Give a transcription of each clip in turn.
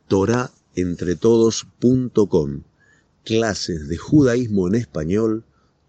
torahentretodos.com. Clases de judaísmo en español,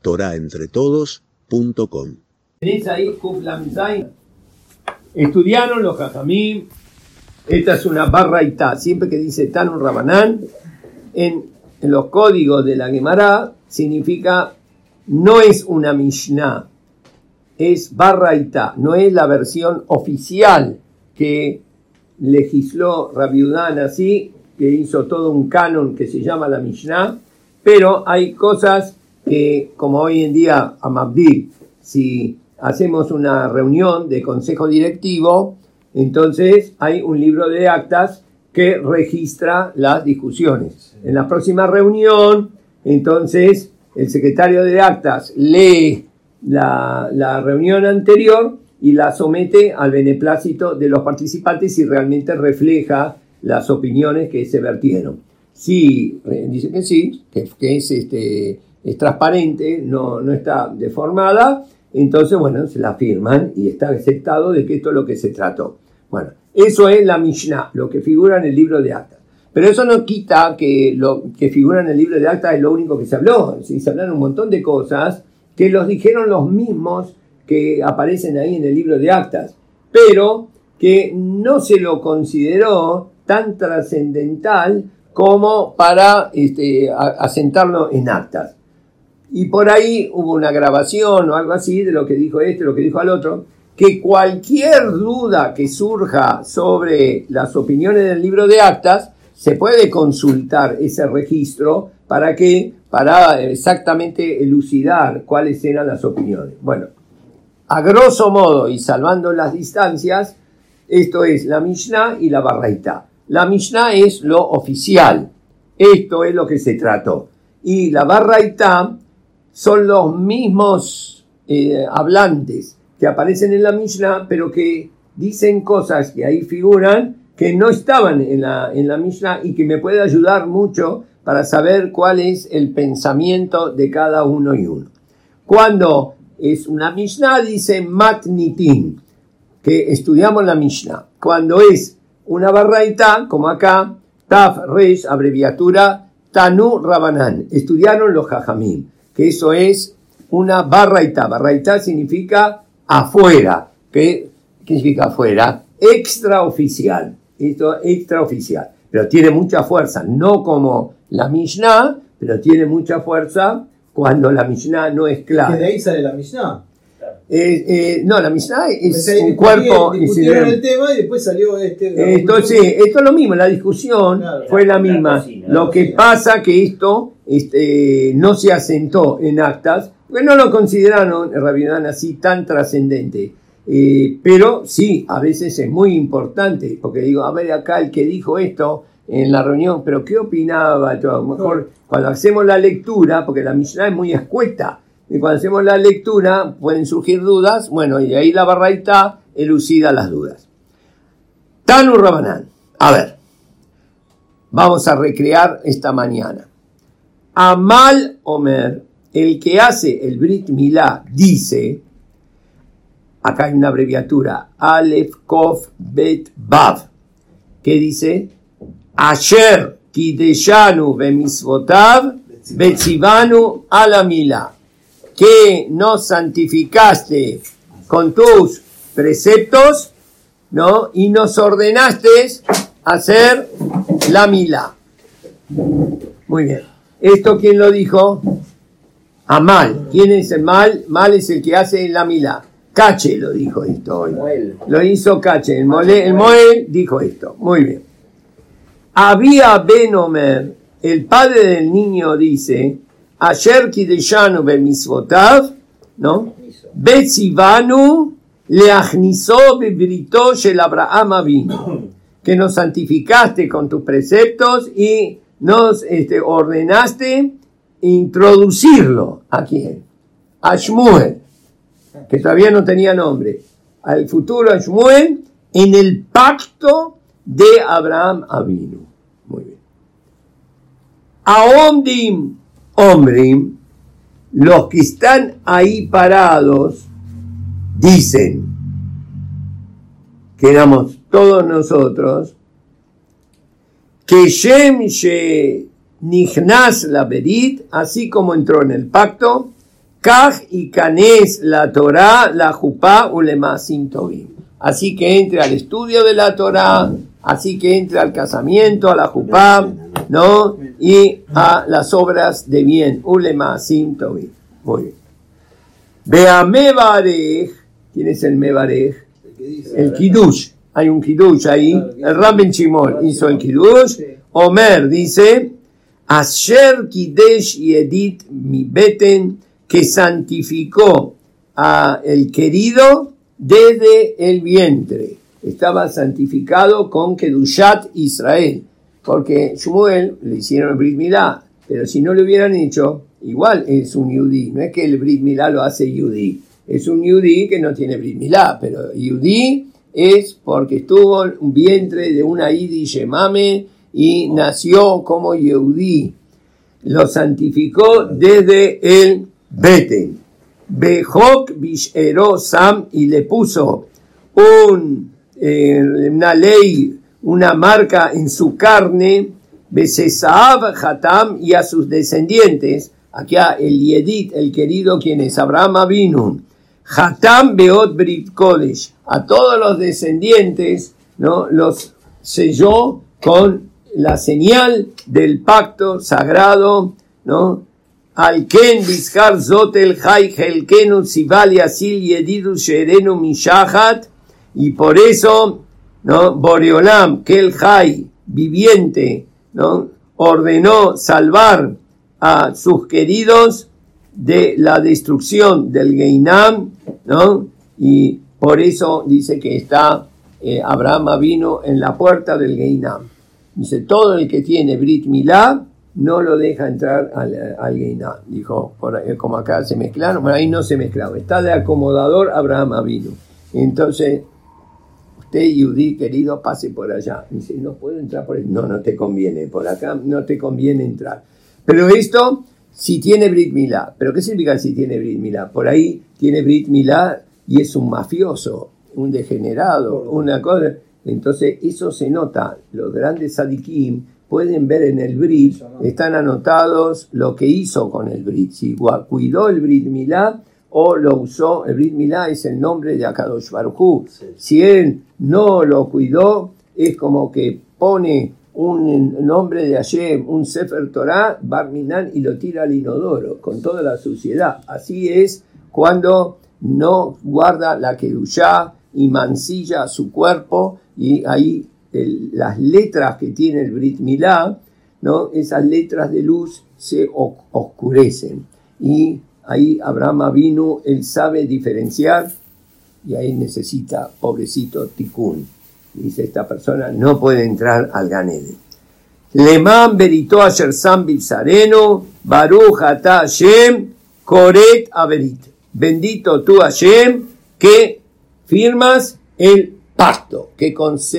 torahentretodos.com. Tenéis ahí Kuf Lam Zayin. Estudiaron los Jajamim. Esta es una barraitá. Siempre que dice Tanu Rabanán, en los códigos de la Gemara, significa, no es una Mishnah, es barraitá, no es la versión oficial que legisló Rabbi Yehuda así, que hizo todo un canon que se llama la Mishnah, pero hay cosas que, como hoy en día, a Mabdil, si hacemos una reunión de consejo directivo, entonces hay un libro de actas que registra las discusiones. En la próxima reunión, entonces, el secretario de actas lee la reunión anterior y la somete al beneplácito de los participantes y realmente refleja las opiniones que se vertieron. Sí, dice que sí, que es transparente, no está deformada, entonces, bueno, se la firman y está aceptado de que esto es lo que se trató. Bueno, eso es la Mishnah, lo que figura en el libro de actas. Pero eso no quita que lo que figura en el libro de actas es lo único que se habló. ¿Sí? Se hablaron un montón de cosas que los dijeron los mismos que aparecen ahí en el libro de actas, pero que no se lo consideró tan trascendental como para asentarlo en actas. Y por ahí hubo una grabación o algo así de lo que dijo lo que dijo al otro, que cualquier duda que surja sobre las opiniones del libro de actas, se puede consultar ese registro para exactamente elucidar cuáles eran las opiniones. Bueno, a grosso modo y salvando las distancias, esto es la Mishnah y la Barraitá. La Mishnah es lo oficial, esto es lo que se trató. Y la Barraitá son los mismos hablantes que aparecen en la Mishnah, pero que dicen cosas que ahí figuran que no estaban en la Mishnah y que me puede ayudar mucho para saber cuál es el pensamiento de cada uno y uno. Cuando es una Mishnah dice Matnitin, que estudiamos la Mishnah. Cuando es una Barraitá, como acá, Taf Resh, abreviatura Tanu Rabanán, estudiaron los Jajamim, que eso es una Barraitá. Barraitá significa afuera. ¿Qué significa afuera? Extraoficial. Esto es extraoficial. Pero tiene mucha fuerza, no como la Mishnah, pero tiene mucha fuerza cuando la Mishnah no es clara. ¿Que de ahí sale la Mishnah? No, la Mishnah es un cuerpo. Discutieron el tema y después salió esto es lo mismo, la discusión fue la misma. Lo que pasa que esto no se asentó en actas, porque no lo consideraron Rabbi Yehuda así tan trascendente. Pero sí, a veces es muy importante, porque digo, a ver acá el que dijo esto en la reunión, pero ¿qué opinaba? A lo mejor cuando hacemos la lectura, porque la Mishnah es muy escueta, y cuando hacemos la lectura pueden surgir dudas, bueno, y ahí la Barraitá elucida las dudas. Tanu Rabanán, a ver, vamos a recrear esta mañana. Amal Omer, el que hace el Brit Milá, dice, acá hay una abreviatura, Aleph, Kof, Bet, Vav, que dice, Asher Kideshanu Bemisvotav, Betzivanu Alamila, que nos santificaste con tus preceptos, ¿no? Y nos ordenaste hacer la Milá. Muy bien. ¿Esto quién lo dijo? Amal. ¿Quién es el mal? Mal es el que hace la Milá. Cache lo dijo esto hoy. Lo hizo Cache. El Moel dijo esto. Muy bien. Había Ben Omer, el padre del niño dice, Asher Kideshanu Bemisvotav, ¿no? Betzivanu leachnisó bebrito shel Abraham Avinu, que nos santificaste con tus preceptos y nos ordenaste introducirlo. ¿A quién? A Shmuel, que todavía no tenía nombre, al futuro Shmuel, en el pacto de Abraham Avinu. Muy bien. Aomdim Omrim, los que están ahí parados, dicen, que éramos todos nosotros, que Shem she nichnas la berit, así como entró en el pacto, kaj y kanes la Torah, la jupá ulemasim tovim. Así que entre al estudio de la Torah, así que entre al casamiento, a la jupá, ¿no? Y a las obras de bien, ulemasim tovim. Muy bien. Vea mevarej, ¿quién es el mevarej? El kiddush. Hay un kiddush ahí. El Rabbi Shimon hizo el kiddush. Omer dice, Asher kidesh yedit mi beten, que santificó a el querido desde el vientre. Estaba santificado con Kedushat Israel, porque Shmuel le hicieron el Brit Milá, pero si no lo hubieran hecho, igual es un Yudí. No es que el Brit Milá lo hace Yudí, es un Yudí que no tiene Brit Milá, pero Yudí es porque estuvo en un vientre de una Idi Shemame y nació como Yehudí. Lo santificó desde el Beten. Behok Bishero Sam, y le puso una ley, una marca en su carne, Besesaab Hatam, y a sus descendientes, aquí el Yedit, el querido, quien es Abraham Avinu, Hatam Beot Brit Kodesh, a todos los descendientes, ¿no? Los selló con la señal del pacto sagrado, ¿no? Al Ken Bizkar Zotel Hay Helkenu Sibal Yasil Yedidu Sherenu Mishahat, y por eso, ¿no? Boreolam, que el Hay viviente, ¿no? Ordenó salvar a sus queridos de la destrucción del Geinam, ¿no? Y por eso dice que está Abraham vino en la puerta del Geinam. Dice, todo el que tiene Brit Milá no lo deja entrar al Geinam. Dijo, como acá se mezclaron, bueno, ahí no se mezclaron, está de acomodador Abraham vino. Entonces, usted, Yudí querido, pase por allá. Dice, no puedo entrar por ahí. No, no te conviene, por acá no te conviene entrar. Pero esto, si tiene Brit Milá. ¿Pero qué significa si tiene Brit Milá? Por ahí tiene Brit Milá y es un mafioso, un degenerado, una cosa. Entonces, eso se nota. Los grandes tzadikim pueden ver en el Brit, están anotados lo que hizo con el Brit. Si cuidó el Brit Milá o lo usó. El Brit Milá es el nombre de Akadosh Baruj Hu. Si él no lo cuidó, es como que pone un nombre de Hashem, un Sefer Torah, Bar Minan, y lo tira al inodoro con toda la suciedad. Así es cuando no guarda la Kedushá y mancilla su cuerpo, y ahí las letras que tiene el Brit Milá, ¿no? Esas letras de luz se oscurecen, y ahí Abraham Avinu, él sabe diferenciar, y ahí necesita, pobrecito, tikkun. Dice, esta persona no puede entrar al Gan Eden. Leman berito asher sam bizareno, baruch ata Hashem, koret averit. Bendito tú, Hashem, que firmas el pacto, que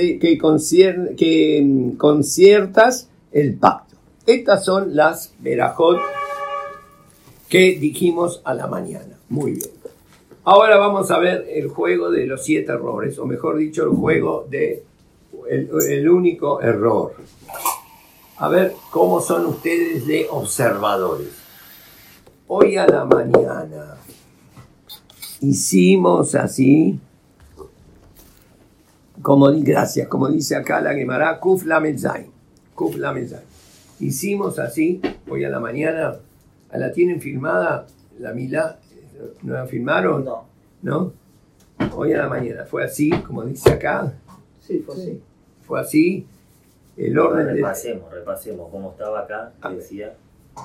conciertas el pacto. Estas son las verajot que dijimos a la mañana. Muy bien. Ahora vamos a ver el juego de los 7 errores, o mejor dicho, el juego de el único error. A ver cómo son ustedes de observadores. Hoy a la mañana hicimos así, como dice acá la Gemara, Kuf Lamed Zayin. Hicimos así, hoy a la mañana, ¿la tienen filmada la Milá? ¿No la filmaron? No. Hoy a la mañana fue así, como dice acá. Sí, fue así. Fue así. El orden repasemos cómo estaba acá, que decía.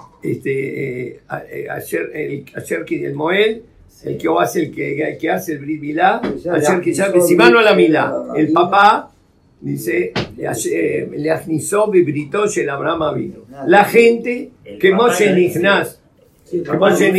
Ayer el Moel, sí. El que hace el Brit Milá, ayer que ya Simano a la Milá. El papá dice, le agnisó vibrito el Abraham vino. La gente que Moshe Nichnas. Y después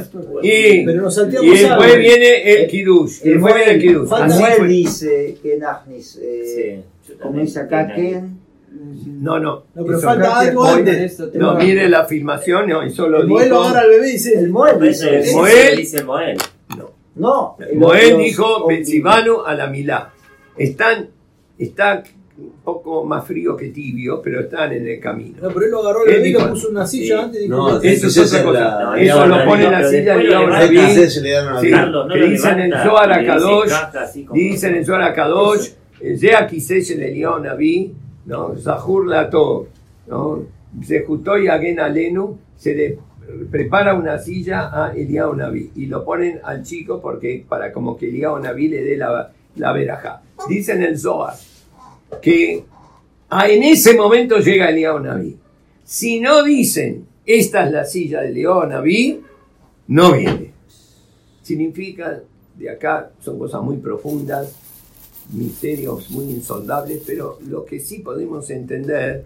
viene el Kiddush. Samuel dice que Nachnis, como dice acá, Ken. No, pero falta algo antes. No, mire la filmación, no, y solo el Moel agarra al bebé y dice. El Moel dice. El Moel. No. El Moel dijo Betsibanu a la Milá. Está un poco más frío que tibio, pero están en el camino. No, pero él lo agarró el bebé y lo puso en una silla antes y dijo, No, eso es otra cosa. No, Eso lo pone en la silla de Eliyahu Naví. Sí, Carlos, no que lo dicen en levanta, Zohar y le dice HaKadosh, caja así como- dicen en Zohar HaKadosh, Ze Akiseh el Eliyahu Naví, ¿no? Zahur Lato, ¿no? Zehutó y Agen Alenu, se le prepara una silla a Eliyahu Naví y lo ponen al chico porque para como que Eliyahu Naví le dé la verajá. Dicen en el Zohar que en ese momento llega Eliyahu Naví. Si no dicen, esta es la silla de Eliyahu Naví, no viene. Significa, de acá son cosas muy profundas, misterios muy insondables, pero lo que sí podemos entender,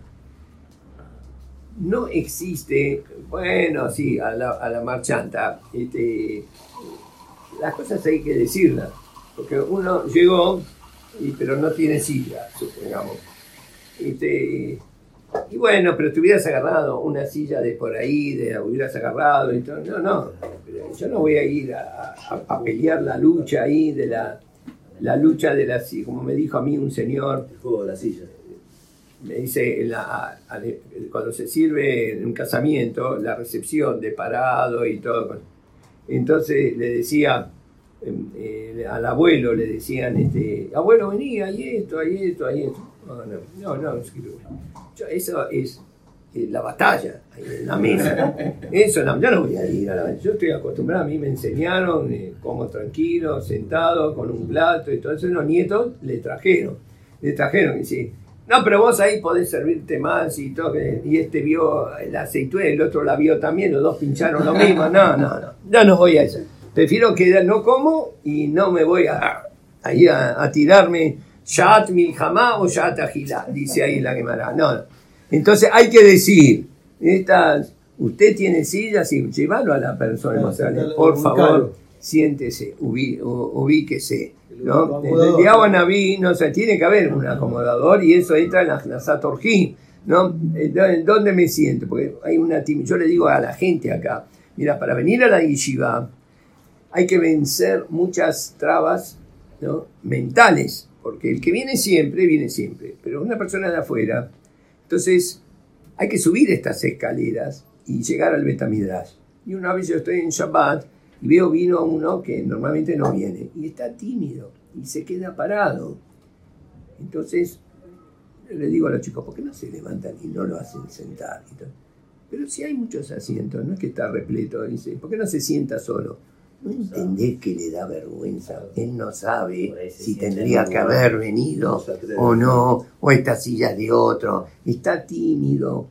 no existe, bueno, sí, a la marchanta, las cosas hay que decirlas, porque uno llegó, pero no tiene silla, supongamos. Y bueno, pero te hubieras agarrado una silla de por ahí, hubieras agarrado y todo. No, yo no voy a ir a pelear la lucha ahí de la lucha de la silla, como me dijo a mí un señor. El juego de la silla. Me dice, cuando se sirve en un casamiento, la recepción de parado y todo. Entonces le decía, al abuelo le decían, abuelo, vení, hay esto. No, eso es la batalla, ahí en la mesa. Eso no, yo no voy a ir a la... Yo estoy acostumbrado, a mí me enseñaron, como tranquilo, sentado, con un plato, y todo eso. Los nietos le trajeron, y sí. No, pero vos ahí podés servirte más y todo, y vio la aceituna, el otro la vio también, los dos pincharon lo mismo. No, yo no voy a eso. Prefiero que no como y no me voy a tirarme Shat Milhamá o Shat Ajilá, dice ahí la Gemara. No. Entonces hay que decir, usted tiene sillas y llévalo a la persona emocional, por favor, siéntese, ubíquese. ¿No? El Eliyahu Naví, no sé, tiene que haber un acomodador y eso entra en la Satorjí, ¿no? ¿Dónde me siento? Porque hay yo le digo a la gente acá, mira, para venir a la yeshiva hay que vencer muchas trabas, ¿no? Mentales, porque el que viene siempre, pero una persona de afuera, entonces hay que subir estas escaleras y llegar al Betamidrash. Y una vez yo estoy en Shabbat y vino uno que normalmente no viene y está tímido y se queda parado. Entonces le digo a los chicos, ¿por qué no se levantan y no lo hacen sentar? Pero si hay muchos asientos, no es que está repleto, dice, ¿por qué no se sienta solo? No entendés que le da vergüenza, él no sabe si tendría que haber venido o no, o esta silla de otro, está tímido,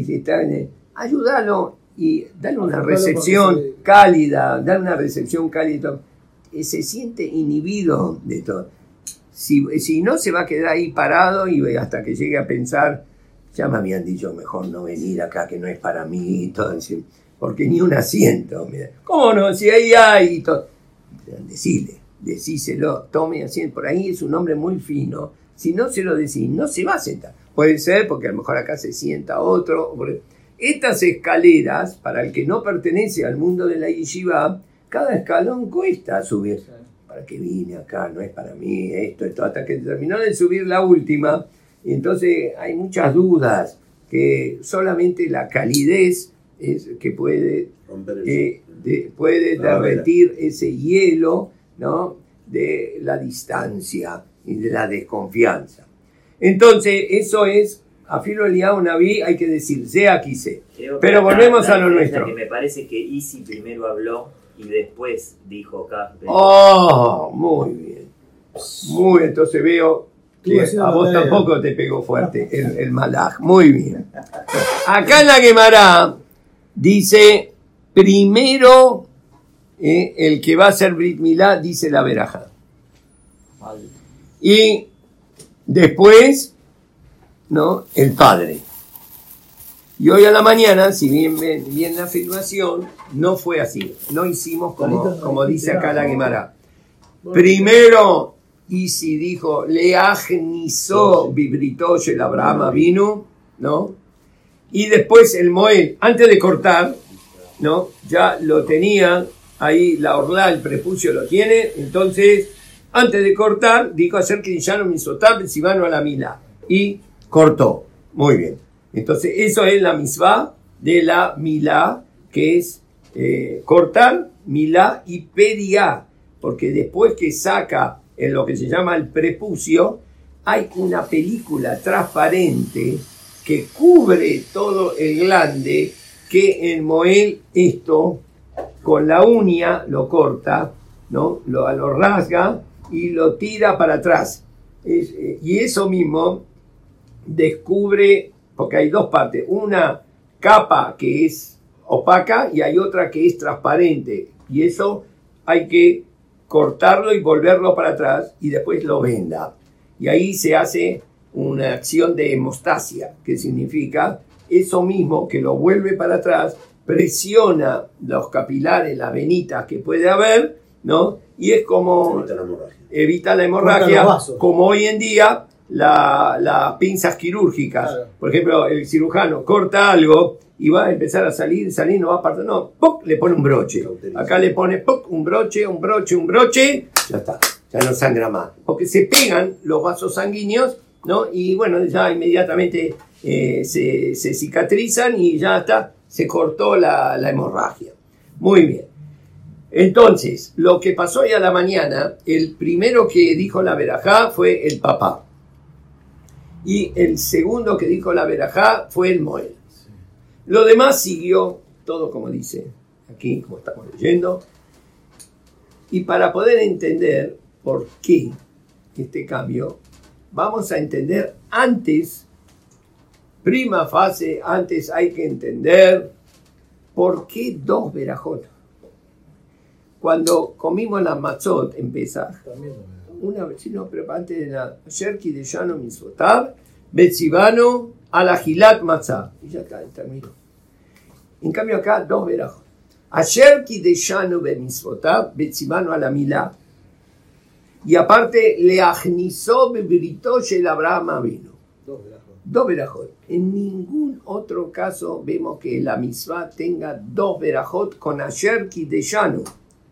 ayúdalo y dale una recepción cálida, se siente inhibido de todo. Si no, se va a quedar ahí parado y hasta que llegue a pensar, ya me habían dicho mejor no venir acá, que no es para mí, y todo, porque ni un asiento, mira. ¿Cómo no? Si ahí hay y todo. Decíselo, tome asiento, por ahí es un hombre muy fino, si no se lo decís, no se va a sentar. Puede ser porque a lo mejor acá se sienta otro. Estas escaleras, para el que no pertenece al mundo de la yeshiva, cada escalón cuesta subir. ¿Para qué vine acá? No es para mí, esto, hasta que terminó de subir la última. Y entonces hay muchas dudas, que solamente la calidez es que puede derretir ese hielo, ¿no? De la distancia y de la desconfianza. Entonces, eso es, a Filo Eliyahu Naví hay que decir, sea quise. Pero volvemos a lo nuestro. Que me parece que Isi primero habló y después dijo acá. Oh, muy bien. Muy bien, entonces veo que a vos tampoco te pegó fuerte el malaj. Muy bien. Acá en la Gemara dice, primero el que va a hacer Brit Milá dice la verajá. Y después, ¿no? El padre. Y hoy a la mañana, si bien la afirmación, no fue así. No hicimos como dice acá la Gemara. Primero, Isi dijo, Leajnizó Bibritosh el Abraham vino, ¿no? Y después el Moel, antes de cortar, ¿no? Ya lo tenía ahí, la orla, el prepucio lo tiene, entonces, antes de cortar, dijo hacer que ya no misotab, si van a la milá. y cortó. Muy bien. Entonces, eso es la misvá de la milá, que es cortar, milá y periá, porque después que saca en lo que se llama el prepucio, hay una película transparente que cubre todo el glande, que el Moel esto con la uña lo corta, ¿no? Lo rasga y lo tira para atrás. Y eso mismo descubre, porque hay dos partes, una capa que es opaca y hay otra que es transparente, y eso hay que cortarlo y volverlo para atrás y después lo venda, y ahí se hace una acción de hemostasia, que significa eso mismo, que lo vuelve para atrás, presiona los capilares, las venitas que puede haber, ¿no? Y es como evita la hemorragia, como hoy en día las pinzas quirúrgicas. Claro. Por ejemplo, el cirujano corta algo y va a empezar a salir, no va a partir, no, ¡puc! Le pone un broche. Acá le pone ¡puc! Un broche, ya está, ya no sangra más. Porque se pegan los vasos sanguíneos, ¿no? Y bueno, ya inmediatamente se cicatrizan y ya está, se cortó la hemorragia. Muy bien. Entonces, lo que pasó hoy a la mañana, el primero que dijo la verajá fue el papá. Y el segundo que dijo la verajá fue el Moel. Lo demás siguió todo como dice aquí, como estamos leyendo. Y para poder entender por qué este cambio, vamos a entender antes, prima fase, antes hay que entender por qué dos verajot. Cuando comimos la matzot en Pesach, una vez, no, pero antes de la Sherki de Shano Mitzvotav, Betzivano a la Gilat Matzah. Y ya está, terminó. En cambio acá, dos verajot. Sherki de Shano Mitzvotav, Betzivano a la Milá. Y aparte, le agnizó bebrito el Abraham Avinu. Dos verajot. En ningún otro caso vemos que la mitzvah tenga dos verajot con Sherki de Shano.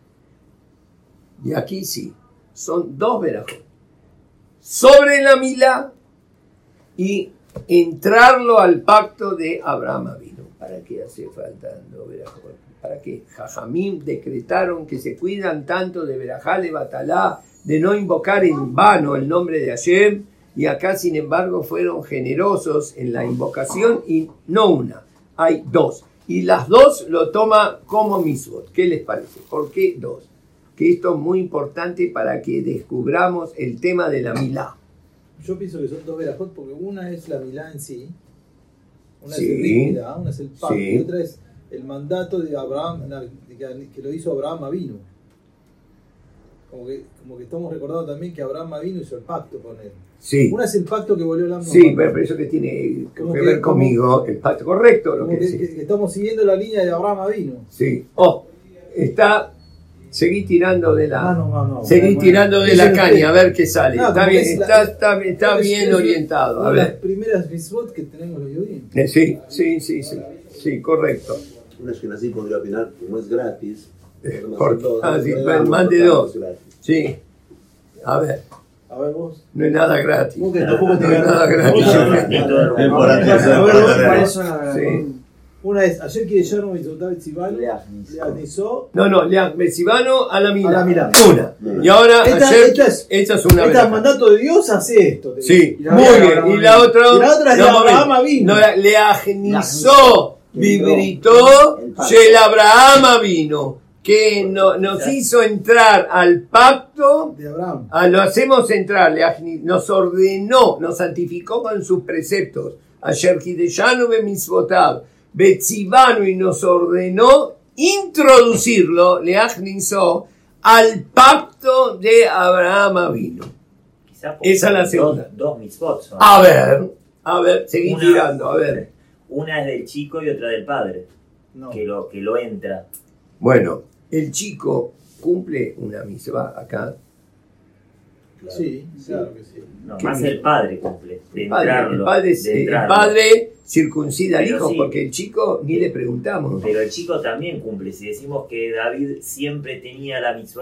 Y aquí sí, son dos verajot. Sobre la milá y entrarlo al pacto de Abraham Avinu. ¿Para qué hace falta dos verajot? ¿Para qué? Jajamim decretaron que se cuidan tanto de verajá le batalá, de no invocar en vano el nombre de Hashem, y acá sin embargo fueron generosos en la invocación, y no una, hay dos. Y las dos lo toma como misvot. ¿Qué les parece? ¿Por qué dos? Que esto es muy importante para que descubramos el tema de la milá. Yo pienso que son dos verajot porque una es la milá en sí, una sí, es el milá, una es el pacto, sí, y otra es el mandato de Abraham, que lo hizo Abraham Avinu. Como que estamos recordando también que Abraham Avinu hizo el pacto con él. Sí. Una es el pacto que volvió el Amno. Sí, pero eso que tiene que ver conmigo, el pacto correcto. Lo que estamos siguiendo la línea de Abraham Avinu. Sí. Está... Seguí tirando de la, tirando de es la caña, a ver qué sale. No, está bien, está bien orientado. A ver. Las primeras mitzvot que tenemos los judíos. Sí, correcto. Una que así podría opinar, como es gratis. Mande dos. Sí. A ver vos. No es nada gratis. No es nada gratis. Una es, ayer que ya no Mitzvotav Betzivano, le agnizó. Betzivano a la Milá. Una. Y ahora, esta es una. Este mandato de Dios hace esto. Sí, muy bien. Y la otra es de Abraham Avinu. Le agnizó, vibritó, el Abraham Avinu, que nos hizo entrar al pacto de Abraham. Lo hacemos entrar, nos ordenó, nos santificó con sus preceptos. Ayer Hideshanu Bemitzvotav. Betzivano, y nos ordenó introducirlo, le agnizó, al pacto de Abraham Avinu. Esa es la segunda. Dos mitzvot son. A ver, seguí tirando, a ver. Una es del chico y otra del padre, que lo entra. Bueno, el chico cumple una mitzvah acá. Claro. Sí, claro que sí. No, más el padre cumple. El padre circuncida al hijo, sí, porque el chico ni le preguntamos. Pero el chico también cumple. Si decimos que David siempre tenía la mitzvah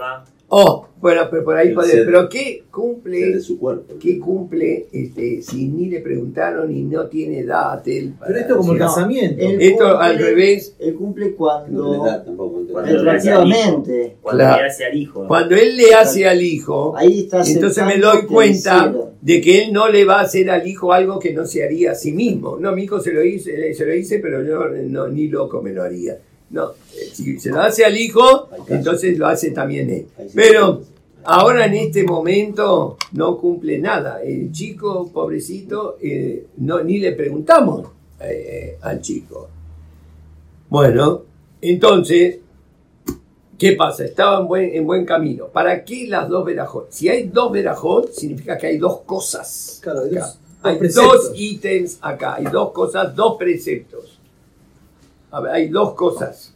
Bueno, pero por ahí puede. Pero ¿qué Ser cumple? de su cuerpo. ¿Qué cumple si ni le preguntaron y no tiene edad? Pero esto como el casamiento. Esto al revés. Él cumple No cuando. tiene edad tampoco. Retroactivamente. Cuando Claro. le hace al hijo. Cuando él le hace al hijo, Ahí está entonces me aceptando doy que cuenta hicieron. de que él no le va a hacer al hijo algo que no se haría a sí mismo. No, mi hijo se lo hice, pero yo no, ni loco me lo haría. No, si se lo hace al hijo, entonces lo hace también él. Pero ahora en este momento no cumple nada. El chico, pobrecito, ni le preguntamos al chico. Bueno, entonces, ¿qué pasa? Estaba en buen camino. ¿Para qué las dos verajot? Si hay dos verajot, significa que hay dos cosas. Claro, hay acá. dos Hay preceptos. dos ítems acá. Hay dos cosas, dos preceptos. A ver, hay dos cosas.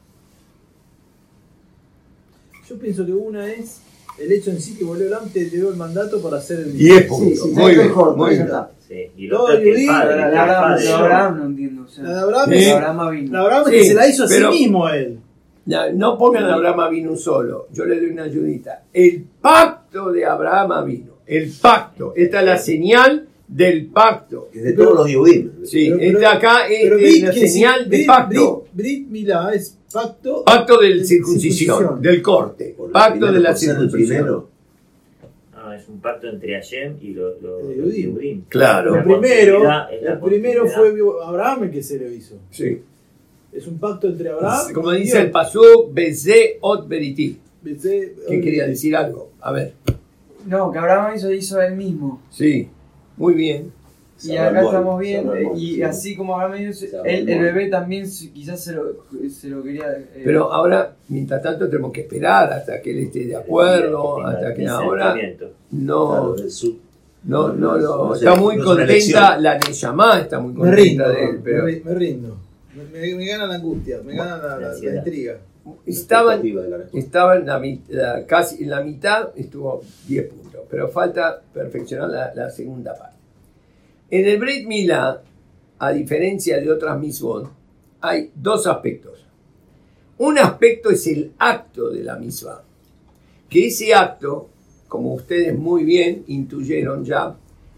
Yo pienso que una es el hecho en sí que Boreolam te dio el mandato para hacer el 10 puntos. Sí, Muy bien, mejor, muy ya bien. está. Sí, y Todo lo otro que el judío, padre, La que de el Abraham, padre- la de Abraham no entiendo. O sea, La de Abraham Sí. es, Abraham vino. la de Abraham es Sí, que se la hizo a sí pero- mismo a él. No pongan a Abraham Avinu solo. Yo le doy una ayudita. El pacto de Abraham Avinu. El pacto. Esta es la señal del pacto. Es de todos los Yehudim. Sí, Pero- esta acá Pero es Brit, la que señal sí, de pacto. Brit Milá es pacto. Pacto de circuncisión, del corte. Por el Pacto primero, de la por ser el circuncisión. primero. No, es un pacto entre Hashem y los Yehudim. Yehudim. Claro. El La primero, continuidad es la el primero continuidad. fue Abraham el que se lo hizo. Sí. Es un pacto entre Abraham. Como y dice Dios. el pasú, Bezé ot Beriti. Dice- ¿Qué quería decir algo? A ver. No, que Abraham hizo él mismo. Sí, muy bien. Y acá Salomón, estamos viendo, Salomón, y sí. así como Abraham hizo, Salomón. el bebé también quizás se lo quería. Pero ahora, mientras tanto, tenemos que esperar hasta que él esté de acuerdo, hasta que ahora no, Claro, es su- no, sé, está muy no es una contenta, elección. la Neyamá está muy Me contenta rindo, de él, pero me rindo. Me gana la angustia, me gana la intriga. estaban expectativa de la respuesta. estaba en casi en la mitad, estuvo 10 puntos, pero falta perfeccionar la segunda parte. En el Brit Milá, a diferencia de otras misvot, hay dos aspectos. Un aspecto es el acto de la misvá, que ese acto, como ustedes muy bien intuyeron ya,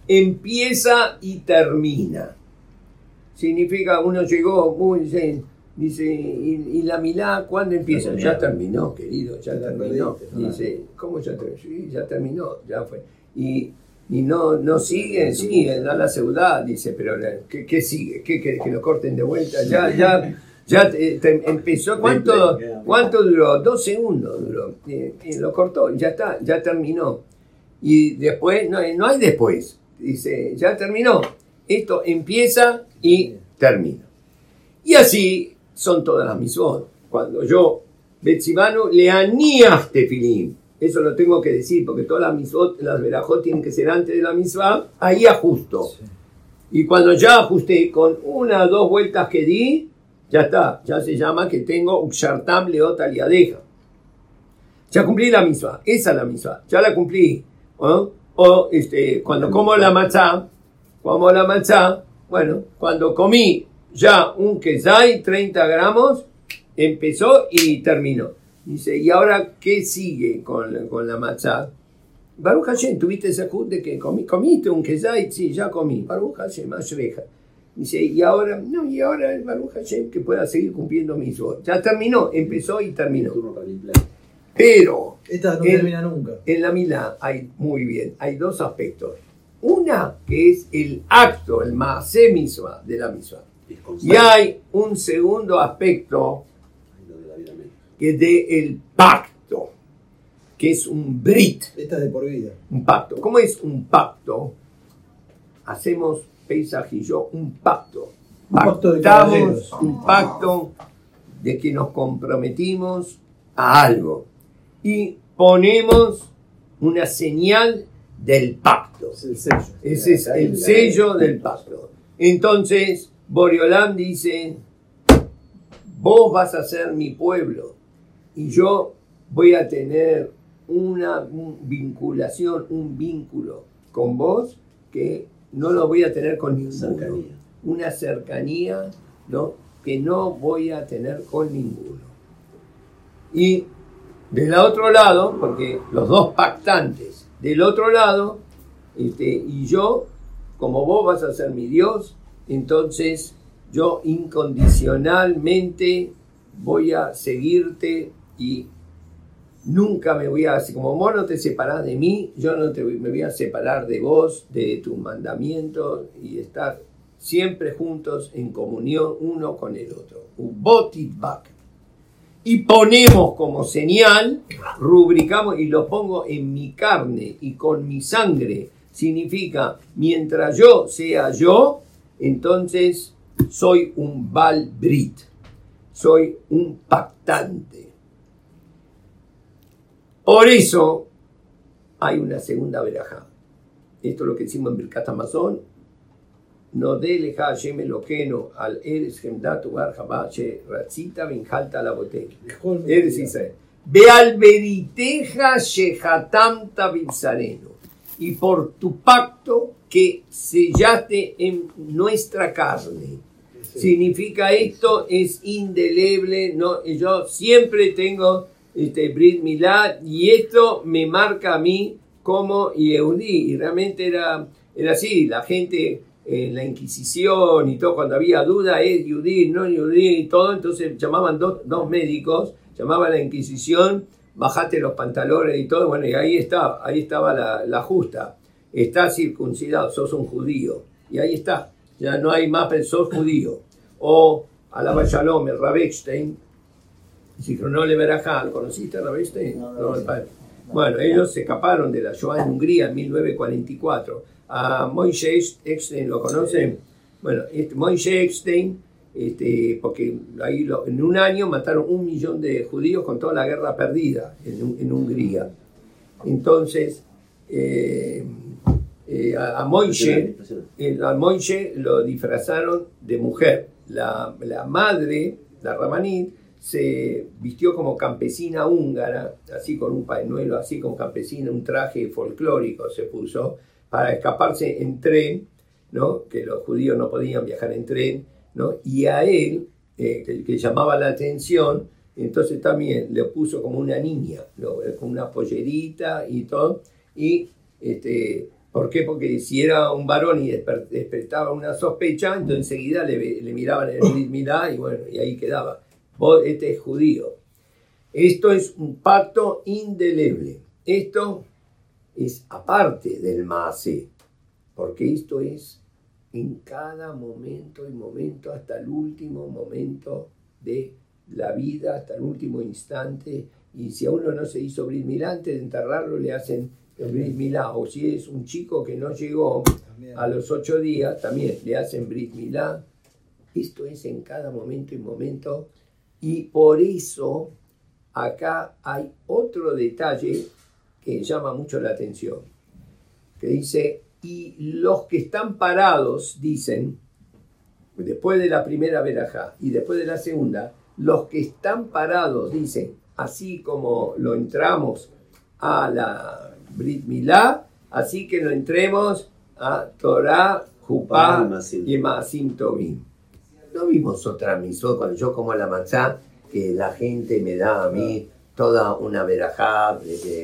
empieza y termina. Significa, uno llegó, dice, ¿y la milá cuándo empieza? Ya terminó, querido, ya terminó. Dice, ¿cómo ya terminó? Sí, ya terminó, ya fue. Y no siguen, siguen, da la ciudad, dice, pero ¿qué sigue? ¿Que lo corten de vuelta? Ya empezó, ¿cuánto duró? 2 segundos duró, y lo cortó, ya está, ya terminó. Y después, no hay después, dice, ya terminó, esto empieza y termina. Y así son todas las misvot. Cuando yo, Betzibano, le anías tefilim, eso lo tengo que decir, porque todas las misvot, las verajot tienen que ser antes de la misvá, ahí ajusto. Sí. Y cuando ya ajusté con 1 o 2 vueltas que di, ya está, ya se llama que tengo ukshartam leot aliadeja. Ya cumplí la misvá, esa es la misvá, ya la cumplí. ¿No? O cuando como la matzá, bueno, cuando comí ya un quesay, 30 gramos, empezó y terminó. Dice, ¿y ahora qué sigue con la matzá? Baruch Hashem, tuviste ese jud de que comiste un quesay, sí, ya comí. Baruch Hashem, ashreja. Dice, y ahora el Baruch Hashem que pueda seguir cumpliendo mis votos. Ya terminó, empezó y terminó. Pero esta no termina nunca. En la milá hay 2 aspectos. Una que es el acto, el maaseh misvá de la misvá. Y hay un segundo aspecto que es del pacto, que es un brit. Esta es de por vida. Un pacto. ¿Cómo es un pacto? Hacemos Pesaj y yo un pacto. Pactamos un pacto de que nos comprometimos a algo. Y ponemos una señal del pacto. Es el sello. Ese es el sello del pacto. Entonces, Boreolam dice, vos vas a ser mi pueblo y yo voy a tener una vinculación, un vínculo con vos que no lo voy a tener con ninguno. Una cercanía, ¿no? Que no voy a tener con ninguno. Y Del otro lado, porque los dos pactantes, del otro lado, y yo, como vos vas a ser mi Dios, entonces yo incondicionalmente voy a seguirte y nunca me voy a, como vos no te separás de mí, yo no me voy a separar de vos, de tus mandamientos y estar siempre juntos en comunión uno con el otro. Ubotitbak. Y ponemos como señal, rubricamos y lo pongo en mi carne y con mi sangre. Significa, mientras yo sea yo, entonces soy un Bal Brit, soy un pactante. Por eso hay una segunda verajá. Esto es lo que decimos en Birkat Hamazon. No deleja Hashem Elokeinu al Eretz Hemdat Ubar Jabá She Ratzita Vinjalta la Botel. Eretz Israel. Beal Beriteja Shehatamta Bilzarenu. Y por tu pacto que sellaste en nuestra carne. Significa esto es indeleble. No, yo siempre tengo Brit Milá y esto me marca a mí como Yehudí. Y realmente era así. La gente en la Inquisición y todo, cuando había duda, es Yehudí, no Yehudí y todo, entonces llamaban dos médicos, llamaban a la Inquisición, bajate los pantalones y todo, bueno, y ahí estaba la justa. Estás circuncidado, sos un judío. Y ahí está, ya no hay más, pero sos judío. O alaba Shalom, el Rav Epstein, Zichrono Leverajá, ¿lo conociste, Rav Epstein? No, el padre. Bueno, ellos se escaparon de la Shoah en Hungría en 1944. A Moshe Epstein, ¿lo conocen? Bueno, Moshe Epstein, porque ahí en un año mataron 1 millón de judíos con toda la guerra perdida en Hungría. Entonces, a Moshe lo disfrazaron de mujer. La madre, la Ramanit, se vistió como campesina húngara, así con un pañuelo, así como campesina, un traje folclórico se puso, para escaparse en tren, ¿no? Que los judíos no podían viajar en tren, ¿no? Y a él, que llamaba la atención, entonces también le puso como una niña, ¿no? Con una pollerita y todo, y ¿por qué? Porque si era un varón y despertaba una sospecha, entonces enseguida le miraban el Brit Milá y bueno, y ahí quedaba. Vos, es judío. Esto es un pacto indeleble. Esto es aparte del Maasé, porque esto es en cada momento y momento, hasta el último momento de la vida, hasta el último instante. Y si a uno no se hizo Brit Milá, antes de enterrarlo le hacen el Brit Milá. O si es un chico que no llegó a los 8 días, también le hacen Brit Milá. Esto es en cada momento y momento. Y por eso acá hay otro detalle que llama mucho la atención, que dice, y los que están parados, dicen, después de la primera verajá y después de la segunda, los que están parados, dicen, así como lo entramos a la Brit Milá, así que lo entremos a Torah, Jupá y Maasim Tovim. No vimos otra misma cuando yo como la matzá, que la gente me da a mí toda una verajá,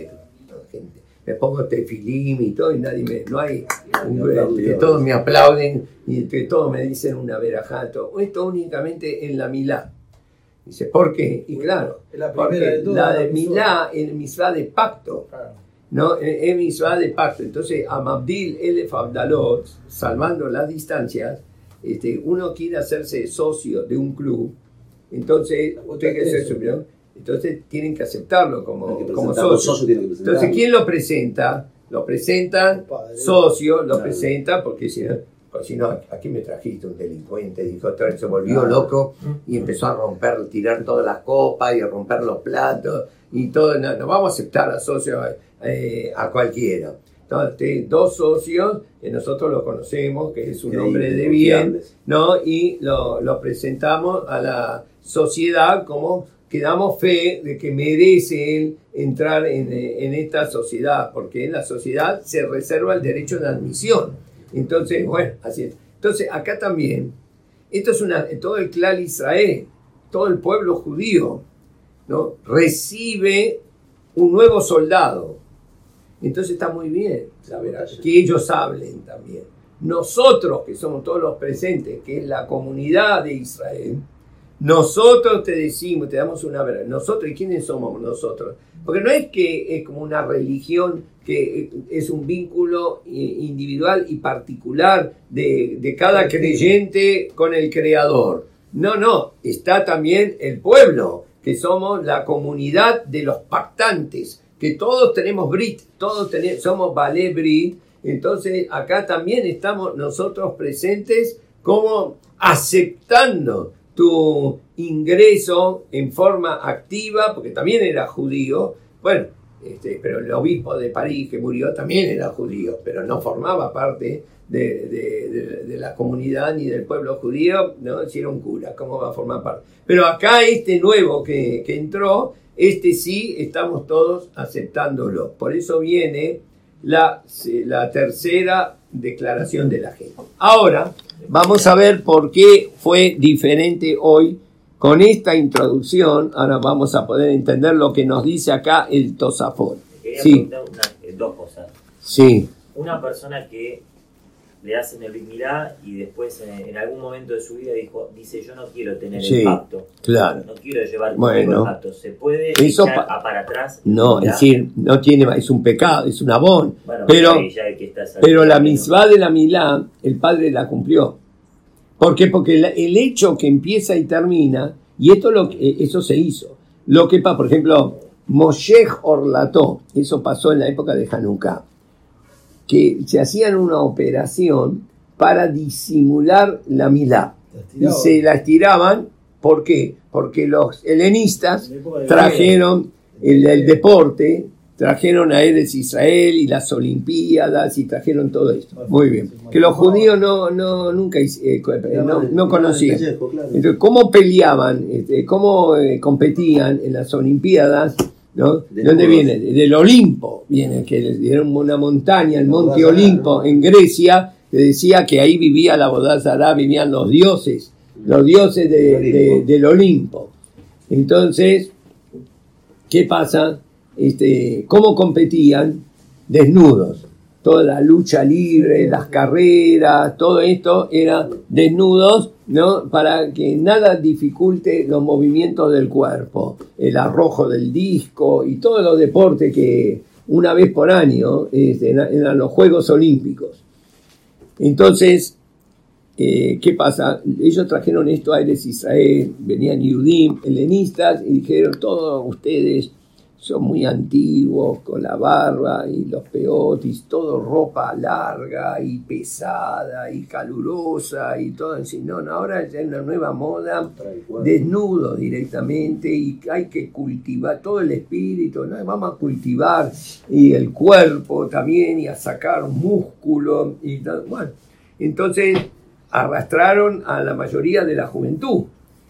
me pongo tefilim y todo, y nadie no hay, que todos me aplauden y que todos me dicen una verajá, todo. Esto únicamente en la Milá. Dice, ¿por qué? Y claro, porque la de Milá es mitzvah de pacto, ¿no? Es mitzvah de pacto. Entonces, a Mabdil Elef Abdalot, salvando las distancias, uno quiere hacerse socio de un club, entonces usted que ser socio, entonces tienen que aceptarlo como socio. Entonces, ¿quién lo presenta? Lo presentan socio, lo presenta porque si no, aquí me trajiste un delincuente, dijo, se volvió loco y empezó a tirar todas las copas y a romper los platos y todo. No vamos a aceptar a socio a cualquiera. Entonces, 2 socios que nosotros lo conocemos, que es un hombre de bien, ¿no? Y lo presentamos a la sociedad como que damos fe de que merece él entrar en esta sociedad, porque en la sociedad se reserva el derecho de admisión. Entonces, bueno, así es. Entonces, acá también, esto es todo el clan Israel, todo el pueblo judío, ¿no? Recibe un nuevo soldado. Entonces está muy bien, la verdad, que ellos hablen también. Nosotros, que somos todos los presentes, que es la comunidad de Israel, nosotros te decimos, te damos una verdad. Nosotros, ¿y quiénes somos nosotros? Porque no es que es como una religión que es un vínculo individual y particular de cada creyente con el Creador. No, está también el pueblo, que somos la comunidad de los pactantes, que todos tenemos Brit, somos Balé Brit. Entonces acá también estamos nosotros presentes como aceptando tu ingreso en forma activa, porque también era judío. Bueno, pero el obispo de París que murió también era judío, pero no formaba parte de la comunidad ni del pueblo judío, no, si era un cura, ¿cómo va a formar parte? Pero acá este nuevo que entró, sí estamos todos aceptándolo. Por eso viene la tercera declaración de la gente. Ahora vamos a ver por qué fue diferente hoy. Con esta introducción, ahora vamos a poder entender lo que nos dice acá el Tosafot. Quería Sí. preguntar dos cosas. Sí. Una persona que le hacen el Brit Milá y después en algún momento de su vida dice yo no quiero tener Sí, el pacto, claro. no quiero llevar Bueno, el pacto, ¿se puede eso echar para atrás? No, es decir, no tiene, es un pecado, es un abón. Bueno, pero ya que está saliendo, pero la mitzvá de la Milá, el padre la cumplió. ¿Por qué? Porque el hecho que empieza y termina, y eso se hizo. Lo que pasa, por ejemplo, Moshech Orlató, eso pasó en la época de Hanukkah, que se hacían una operación para disimular la Milá. Y se la estiraban, ¿por qué? Porque los helenistas trajeron el deporte, trajeron a Eretz Israel y las Olimpiadas y trajeron todo esto. Muy bien. Que los judíos nunca no conocían. Entonces, ¿cómo peleaban? ¿Cómo competían en las Olimpiadas? ¿No? ¿De dónde viene? Del Olimpo. Viene, que era una montaña, el monte Olimpo en Grecia, que decía que ahí vivía la Avodah Zará, vivían los dioses del Olimpo. Entonces, ¿qué pasa? ¿Cómo competían? Desnudos. Toda la lucha libre, las carreras, todo esto era desnudos, ¿no? Para que nada dificulte los movimientos del cuerpo, el arrojo del disco y todos los deportes que una vez por año eran los Juegos Olímpicos. Entonces, ¿qué pasa? Ellos trajeron esto a Eretz Israel, venían Yudim, helenistas, y dijeron, todos ustedes son muy antiguos, con la barba y los peotis, todo ropa larga y pesada y calurosa y todo así. No, ahora ya es una nueva moda, desnudo directamente, y hay que cultivar todo el espíritu, ¿no? Vamos a cultivar y el cuerpo también y a sacar músculo y tal. Bueno, entonces arrastraron a la mayoría de la juventud.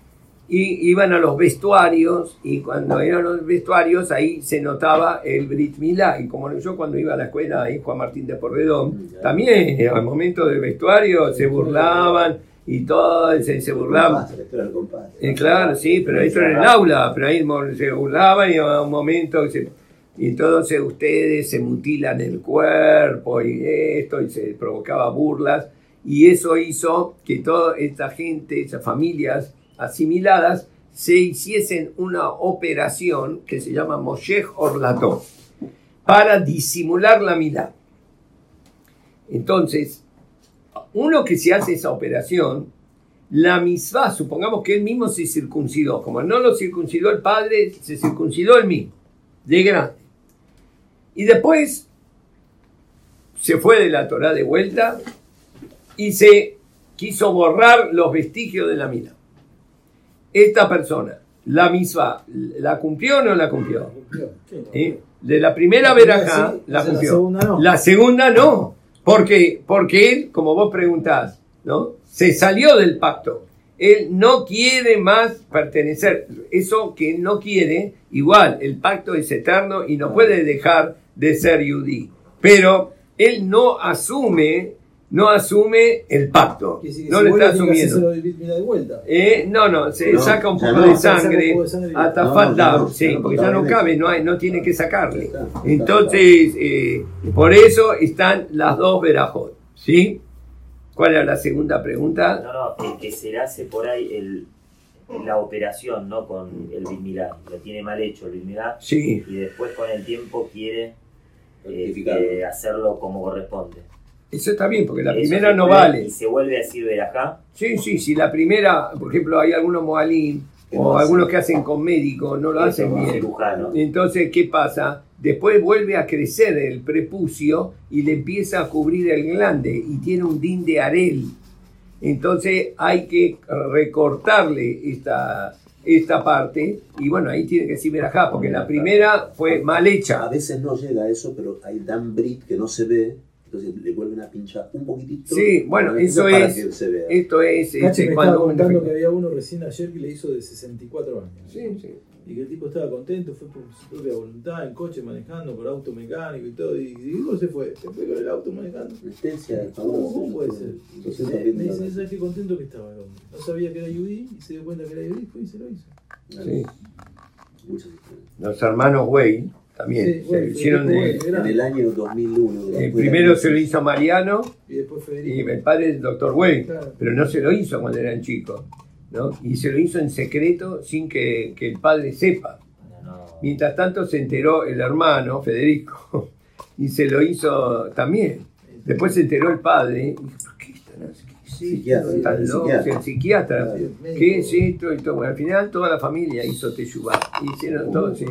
Y iban a los vestuarios, y cuando iban a los vestuarios ahí se notaba el Brit Milá. Y como yo cuando iba a la escuela ahí, Juan Martín de Porredón, también al momento del vestuario se burlaban y todo, se burlaban. Claro, sí, pero esto en el aula, pero ahí se burlaban y a un momento y entonces ustedes se mutilan el cuerpo y esto, y se provocaba burlas, y eso hizo que toda esta gente, esas familias asimiladas, se hiciesen una operación que se llama Moshech Orlató para disimular la Milá. Entonces, uno que se hace esa operación, la mitzvá, supongamos que él mismo se circuncidó, como no lo circuncidó el padre, se circuncidó él mismo, de grande. Y después se fue de la Torá de vuelta y se quiso borrar los vestigios de la Milá. Esta persona, la mitzvá, ¿la cumplió o no la cumplió? De la primera verajá, la cumplió. La segunda no. ¿Por qué? Porque él, como vos preguntás, ¿no? Se salió del pacto. Él no quiere más pertenecer. Eso que él no quiere, igual, el pacto es eterno y no puede dejar de ser yudí. Pero él no asume no asume el pacto, no lo está asumiendo. No, se saca un poco de sangre hasta falta, sí, porque ya no cabe, no tiene que sacarle. Entonces, por eso están las dos verajot, ¿sí? ¿Cuál era la segunda pregunta? No, el que se le hace por ahí la operación, ¿no? Con el Brit Milá, lo tiene mal hecho el Brit Milá, sí. Y después con el tiempo quiere hacerlo como corresponde. Eso está bien, porque la primera no vale. ¿Y se vuelve a decir verajá? Sí, si la primera, por ejemplo, hay algunos moalín o algunos que hacen con médico, no lo hacen bien. Cirujano. Entonces, ¿qué pasa? Después vuelve a crecer el prepucio y le empieza a cubrir el glande y tiene un din de arel. Entonces hay que recortarle esta parte y bueno, ahí tiene que decir verajá, porque la primera fue mal hecha. A veces no llega a eso, pero hay dan brit que no se ve. Entonces le vuelven a pinchar un poquitito. Sí, bueno, eso es. Esto es. Me estaba contando que había uno recién ayer que le hizo de 64 años. Sí. Y que el tipo estaba contento, fue por su propia voluntad, en coche manejando, por auto mecánico y todo. Y ¿cómo se fue? ¿Se fue con el auto manejando? ¿Cómo puede ser? Me dice, ¿sabes qué contento que estaba el hombre? No sabía que era yudí y se dio cuenta que era yudí, fue y se lo hizo. Sí. Los hermanos Wayne también se hicieron en el año 2001. Primero se lo hizo Mariano y después Federico. Y el padre del doctor Wayne, claro. Pero no se lo hizo cuando eran chicos, ¿no? Y se lo hizo en secreto sin que el padre sepa. No. Mientras tanto se enteró el hermano Federico y se lo hizo también. Después se enteró el padre y dijo, ¿por qué están locos? El psiquiatra, ¿qué es esto? Y todo. Bueno, al final toda la familia hizo teshuvá. Hicieron todo, sí.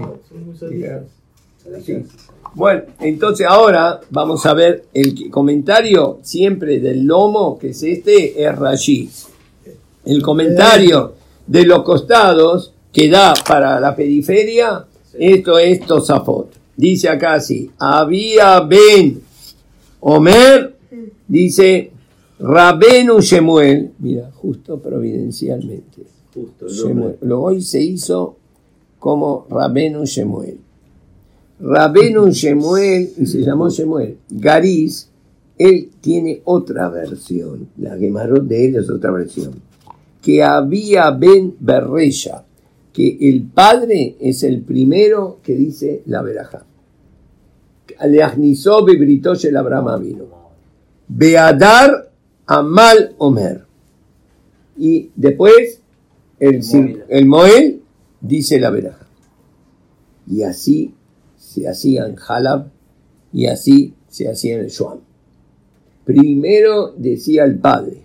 Sí. Bueno, entonces ahora vamos a ver el comentario siempre del lomo, que es es Rashi. El comentario de los costados que da para la periferia, esto es Tosafot. Dice acá así, había Ben Omer, dice Rabenu Shemuel, mira, justo providencialmente. Shemuel. Luego hoy se hizo como Rabenu Shemuel. Rabenu Shemuel, y se llamó Shemuel, Gariz, él tiene otra versión, la Gemarot de él es otra versión, que había Ben Berreya, que el padre es el primero que dice la verajá. Leachnizó bebritosh el Abraham Avinu. Beadar Amal Omer. Y después el Moel dice la verajá. Y así se hacían Halab y así se hacían el Shuam. Primero decía el padre,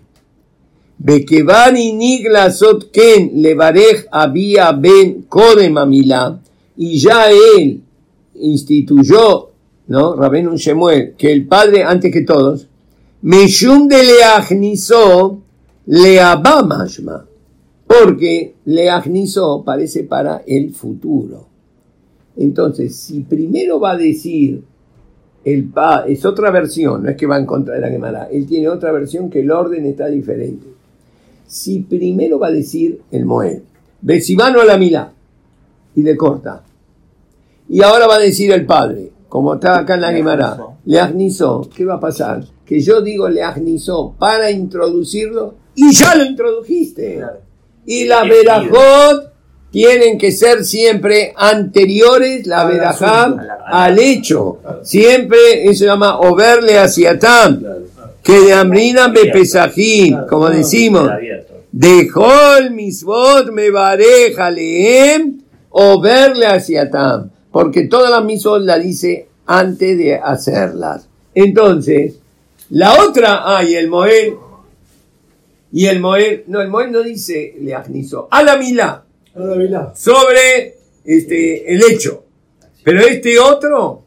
Bekevani nigla sot ken levarej había ben kodem amilá, y ya él instituyó, ¿no? Rabenu Shemuel, que el padre antes que todos, Meshum de leachnizó leabá mashma, porque leachnizó parece para el futuro. Entonces, si primero va a decir el padre, es otra versión, no es que va en contra de la Gemara, él tiene otra versión que el orden está diferente. Si primero va a decir el Moel, Besivano a la Milá, y le corta, y ahora va a decir el padre, como está acá en la Gemara, leachnizó, ¿qué va a pasar? Que yo digo leachnizó para introducirlo, y ya lo introdujiste. Claro. Y la verajot tienen que ser siempre anteriores, la verajá, al hecho. Siempre eso se llama overle hacia tam, que de amrina bepesajín, como decimos, de hol misvot me bareja leem, overle hacia tam, porque todas las misvot la dice antes de hacerlas. Entonces, la otra, el Moel, y el Moel no dice leachnizó, a la milá. Sobre el hecho, pero este otro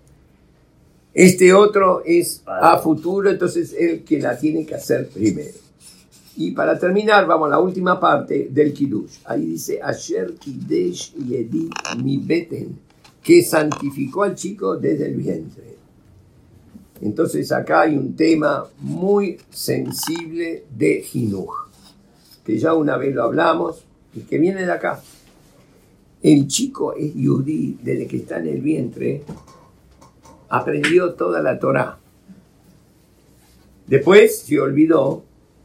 es a futuro, entonces el que la tiene que hacer primero. Y para terminar vamos a la última parte del Kiddush. Ahí dice Asher Kidesh Yedit mi Beten, que santificó al chico desde el vientre. Entonces acá hay un tema muy sensible de Jinuj, que ya una vez lo hablamos y que viene de acá. El chico es yudí, desde que está en el vientre, aprendió toda la Torá. Después se olvidó,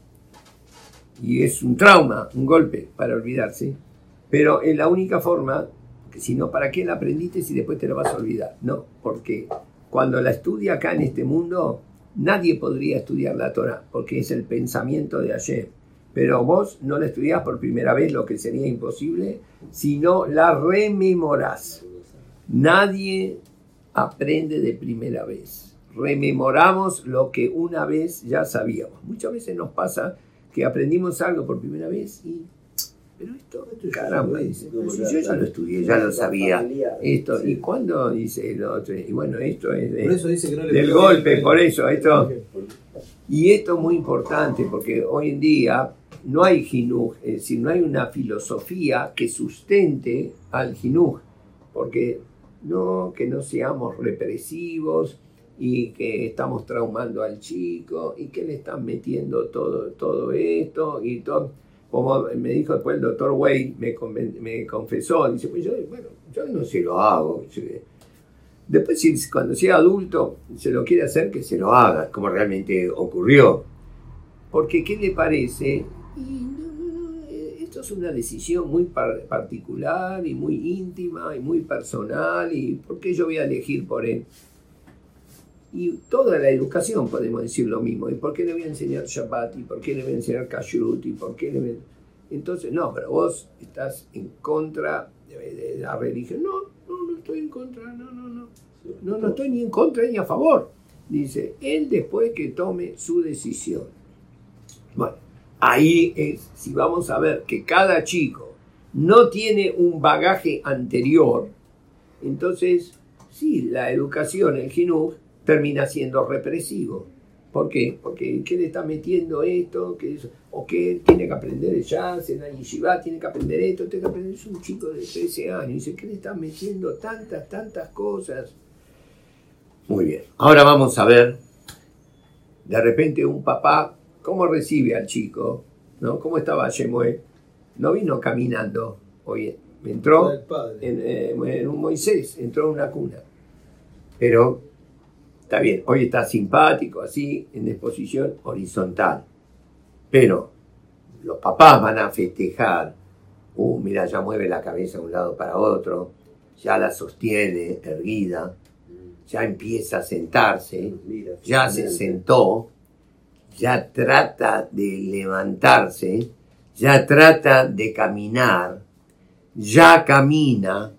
y es un trauma, un golpe para olvidarse, pero es la única forma, si no, ¿para qué la aprendiste si después te la vas a olvidar? No, porque cuando la estudia acá en este mundo, nadie podría estudiar la Torah, porque es el pensamiento de Hashem. Pero vos no la estudiás por primera vez, lo que sería imposible, sino la rememorás. Nadie aprende de primera vez. Rememoramos lo que una vez ya sabíamos. Muchas veces nos pasa que aprendimos algo por primera vez y... Pero esto caramba, dice, si yo ya lo estudié, ya lo sabía. Esto, ¿y cuándo dice lo otro? Y bueno, esto es por eso dice que no le del golpe, por eso, esto. Y esto es muy importante, porque hoy en día no hay jinuj, es decir, no hay una filosofía que sustente al jinuj, porque no, que no seamos represivos y que estamos traumando al chico y que le están metiendo todo esto y todo. Como me dijo después el doctor Wade, me confesó, dice, pues yo no se lo hago. Después, cuando sea adulto, se lo quiere hacer, que se lo haga, como realmente ocurrió. Porque, ¿qué le parece? Esto es una decisión muy particular y muy íntima y muy personal, y ¿por qué yo voy a elegir por él? Y toda la educación podemos decir lo mismo. ¿Y por qué le voy a enseñar Shabbat? ¿Y por qué le voy a enseñar Kashrut? ¿Y por qué le voy a... Entonces, no, pero vos estás en contra de la religión. No estoy en contra, no estoy ni en contra ni a favor. Dice, él después que tome su decisión. Bueno, ahí es, si vamos a ver que cada chico no tiene un bagaje anterior, entonces, sí, la educación, el jinuj, termina siendo represivo. ¿Por qué? Porque ¿qué le está metiendo esto? ¿Qué es? ¿O qué tiene que aprender el jazz, en la yeshiva tiene que aprender esto? Tiene que aprender, es un chico de 13 años. Dice, ¿qué le está metiendo tantas cosas? Muy bien. Ahora vamos a ver, de repente un papá, ¿cómo recibe al chico? ¿No? ¿Cómo estaba Shemuel? No vino caminando. Oye, entró en un Moisés, entró en una cuna. Pero... está bien, hoy está simpático, así, en disposición horizontal. Pero los papás van a festejar. Mira, ya mueve la cabeza de un lado para otro, ya la sostiene erguida, ya empieza a sentarse, ya se sentó, ya trata de levantarse, ya trata de caminar, ya camina,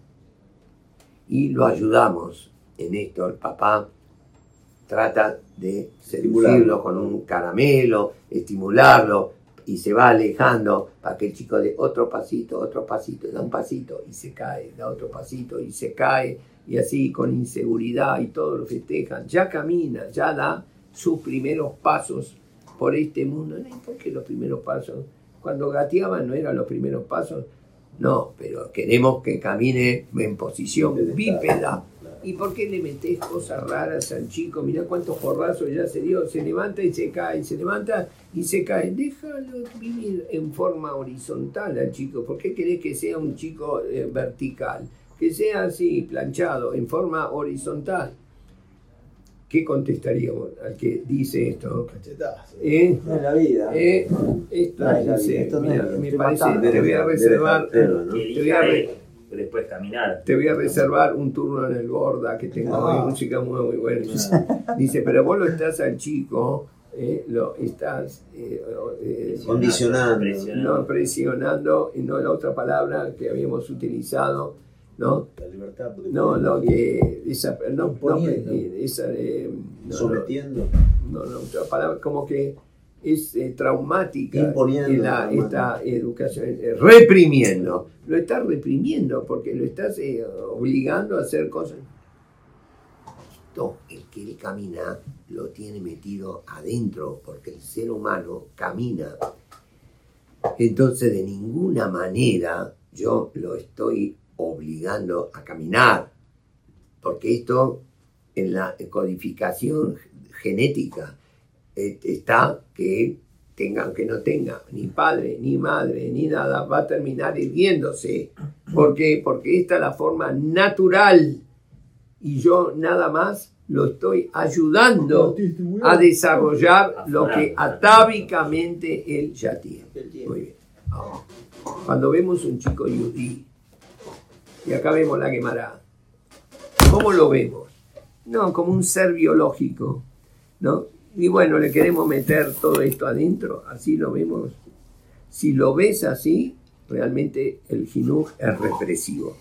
y lo ayudamos en esto, el papá trata de seducirlo con un caramelo, estimularlo, y se va alejando para que el chico dé otro pasito, da un pasito y se cae, da otro pasito y se cae, y así con inseguridad, y todos lo festejan. Ya camina, ya da sus primeros pasos por este mundo. ¿No? ¿Por qué los primeros pasos? Cuando gateaban no eran los primeros pasos. No, pero queremos que camine en posición bípeda. ¿Y por qué le metés cosas raras al chico? Mirá cuántos porrazos ya se dio. Se levanta y se cae, se levanta y se cae. Déjalo vivir en forma horizontal al chico. ¿Por qué querés que sea un chico vertical? Que sea así, planchado, en forma horizontal. ¿Qué contestaríamos al que dice esto? Cachetazo. No es la vida. Esto me parece, te voy a reservar... después caminar. Te voy a reservar un turno en el Borda, que tengo hoy música muy buena. Dice, pero vos lo estás al chico, lo estás condicionando, presionando, y no la otra palabra que habíamos utilizado, ¿no? La libertad. Sometiendo. Otra palabra, como que es traumática. Imponiendo. Esta educación, reprimiendo. Lo estás reprimiendo porque lo estás obligando a hacer cosas. Esto, el que él camina, lo tiene metido adentro, porque el ser humano camina. Entonces, de ninguna manera yo lo estoy obligando a caminar, porque esto en la codificación genética está que tenga, que no tenga ni padre, ni madre, ni nada, va a terminar irguiéndose. ¿Por qué? Porque esta es la forma natural, y yo nada más lo estoy ayudando a desarrollar lo que atávicamente él ya tiene. Muy bien. Ahora, cuando vemos un chico yudí, y acá vemos la Gemara, ¿cómo lo vemos? No, como un ser biológico, ¿no? Y bueno, le queremos meter todo esto adentro, así lo vemos. Si lo ves así, realmente el jinuj es represivo.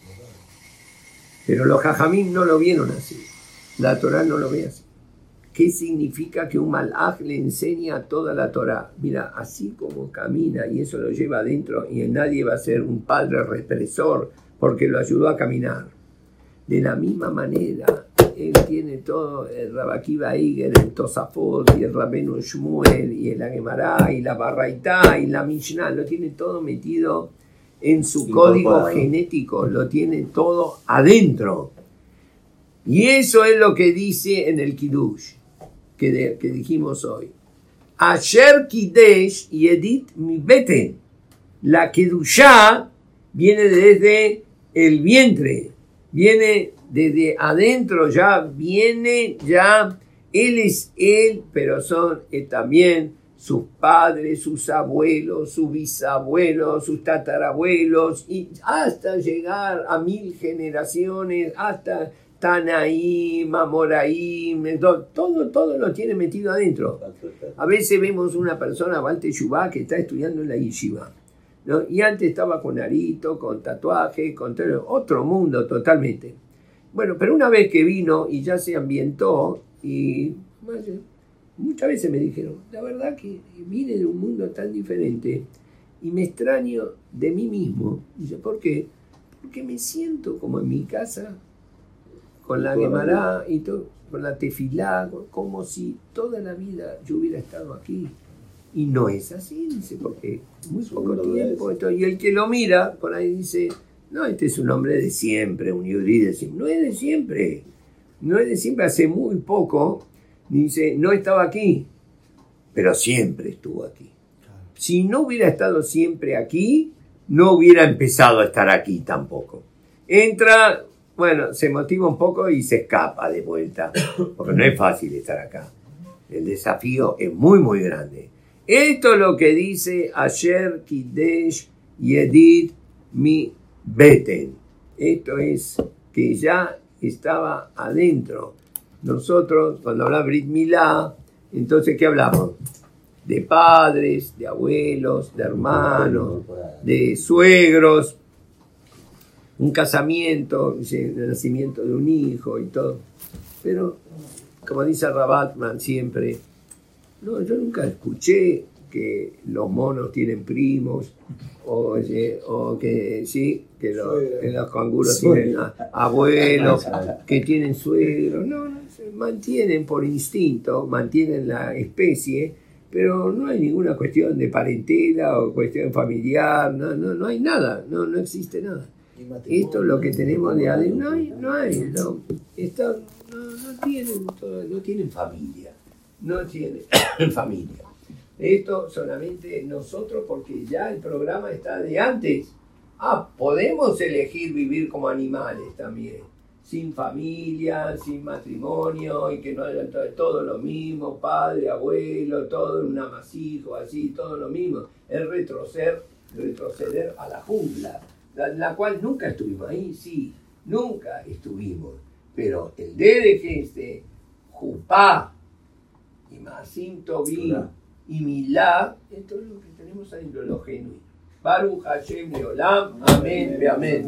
Pero los jajamim no lo vieron así. La Torá no lo ve así. ¿Qué significa que un malaj le enseña toda la Torá? Mira, así como camina y eso lo lleva adentro, y nadie va a ser un padre represor porque lo ayudó a caminar. De la misma manera, él tiene todo, el Rabbi Akiva Eiger, el Tosafot, y el Rabbeinu Shmuel, y el Gemara, y la Baraitá, y la Mishnah, lo tiene todo metido en su código genético, lo tiene todo adentro. Y eso es lo que dice en el Kiddush, que dijimos hoy. Asher Kidesh Yedit Mi Beten. La Kedushá viene desde el vientre, viene desde adentro, viene él es él, pero son también sus padres, sus abuelos, sus bisabuelos, sus tatarabuelos, y hasta llegar a 1000 generaciones, hasta Tanaim, Amoraim, todo lo tiene metido adentro. A veces vemos una persona, Baal Teshuvá, que está estudiando en la yeshiva, ¿no? Y antes estaba con arito, con tatuaje, con otro mundo totalmente. Bueno, pero una vez que vino y ya se ambientó, y muchas veces me dijeron, la verdad que vine de un mundo tan diferente y me extraño de mí mismo. Dice, ¿por qué? Porque me siento como en mi casa, con la Gemara y todo, con la tefilá, como si toda la vida yo hubiera estado aquí. Y no es así, dice, porque muy poco tiempo. Y el que lo mira, por ahí dice, no, este es un hombre de siempre, un yudí de siempre. No es de siempre, no es de siempre, hace muy poco. Dice, no estaba aquí, pero siempre estuvo aquí. Si no hubiera estado siempre aquí, no hubiera empezado a estar aquí tampoco. Entra, bueno, se motiva un poco y se escapa de vuelta, porque no es fácil estar acá. El desafío es muy, muy grande. Esto es lo que dice Asher Kidesh Yedit Mi Beten. Esto es que ya estaba adentro. Nosotros, cuando hablamos Brit Milá, entonces, ¿qué hablamos? De padres, de abuelos, de hermanos, de suegros, un casamiento, el nacimiento de un hijo y todo. Pero, como dice Rabatman siempre, no, yo nunca escuché que los monos tienen primos, o que sí, que los canguros tienen abuelos, que tienen suegros. No, se mantienen por instinto, mantienen la especie, pero no hay ninguna cuestión de parentela o cuestión familiar, no hay nada, no existe nada. Esto es lo que tenemos de ADN, no tienen familia. No tiene familia. Esto solamente nosotros, porque ya el programa está de antes. Podemos elegir vivir como animales también, sin familia, sin matrimonio, y que no haya todo lo mismo, padre, abuelo, todo un amasijo, así, todo lo mismo. Es retroceder a la jungla, la cual nunca estuvimos ahí, sí, nunca estuvimos. Pero el DDG, Jupá, y Masim Tobim y Milá, esto es lo que tenemos adentro, lo genuino. Baruch Hashem Leolam, amén, amén.